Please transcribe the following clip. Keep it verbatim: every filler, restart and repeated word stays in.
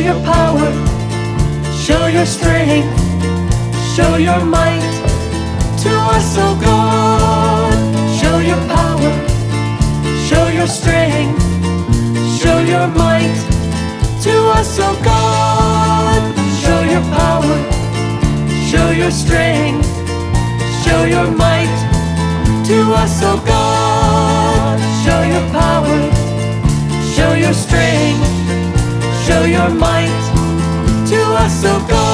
your power, show your strength, show your might to us, oh God. Show your power, show your strength, show your might to us, oh God. Show your power, show your strength, show your might to us, oh God. Show your power, show your strength, show your might to us, oh God.